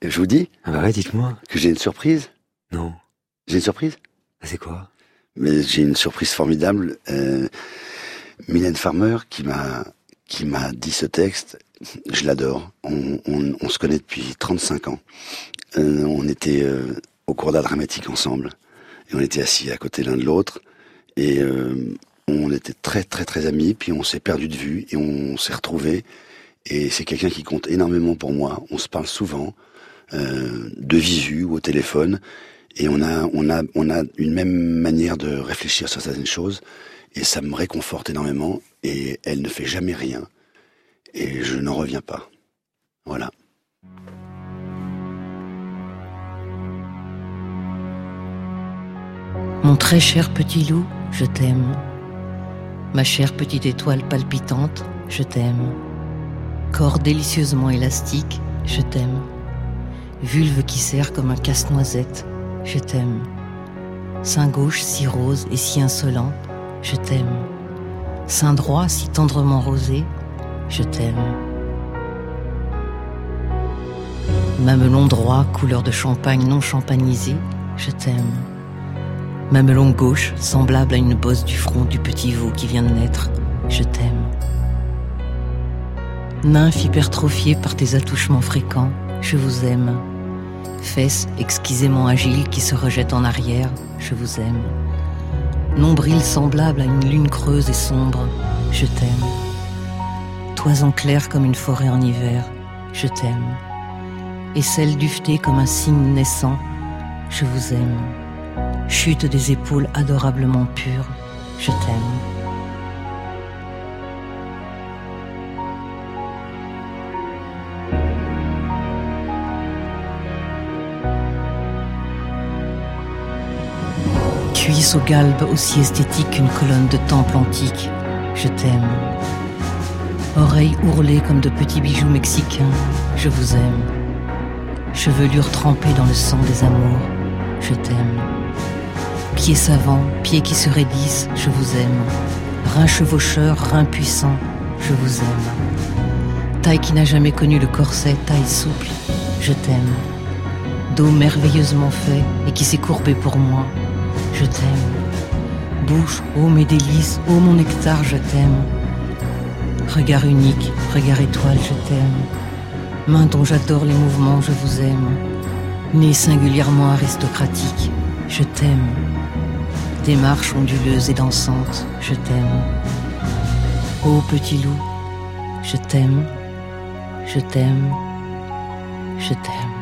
Je vous dis Ah bah ouais, dites-moi. que j'ai une surprise. Non. J'ai une surprise. Ah, c'est quoi? Mais j'ai une surprise formidable. Mylène Farmer qui m'a dit ce texte, je l'adore. On se connaît depuis 35 ans. On était au cours d'art dramatique ensemble. Et on était assis à côté l'un de l'autre. Et on était très très très amis. Puis on s'est perdu de vue et on s'est retrouvés. Et c'est quelqu'un qui compte énormément pour moi. On se parle souvent, de visu ou au téléphone. Et on a une même manière de réfléchir sur certaines choses. Et ça me réconforte énormément. Et elle ne fait jamais rien. Et je n'en reviens pas. Voilà. Mon très cher petit loup, je t'aime. Ma chère petite étoile palpitante, je t'aime. Corps délicieusement élastique, je t'aime. Vulve qui serre comme un casse-noisette, je t'aime. Sein gauche si rose et si insolent, je t'aime. Sein droit si tendrement rosé, je t'aime. Mamelon droit, couleur de champagne non champagnisé, je t'aime. Mamelon gauche, semblable à une bosse du front du petit veau qui vient de naître, je t'aime. Nymphe hypertrophiée par tes attouchements fréquents, je vous aime. Fesses exquisément agiles qui se rejettent en arrière, je vous aime. Nombril semblable à une lune creuse et sombre, je t'aime. Toison claire comme une forêt en hiver, je t'aime. Aisselle duvetée comme un cygne naissant, je vous aime. Chute des épaules adorablement pures, je t'aime. Cuisse au galbe aussi esthétique qu'une colonne de temple antique, je t'aime. Oreilles ourlées comme de petits bijoux mexicains, je vous aime. Chevelure trempée dans le sang des amours, je t'aime. Pieds savants, pieds qui se raidissent, je vous aime. Reins chevaucheurs, reins puissants, je vous aime. Taille qui n'a jamais connu le corset, taille souple, je t'aime. Dos merveilleusement fait et qui s'est courbé pour moi, je t'aime. Bouche, ô mes délices, ô mon nectar, je t'aime. Regard unique, regard étoile, je t'aime. Main dont j'adore les mouvements, je vous aime. Nez singulièrement aristocratique, je t'aime. Démarche onduleuse et dansante, je t'aime. Ô petit loup, je t'aime, je t'aime, je t'aime.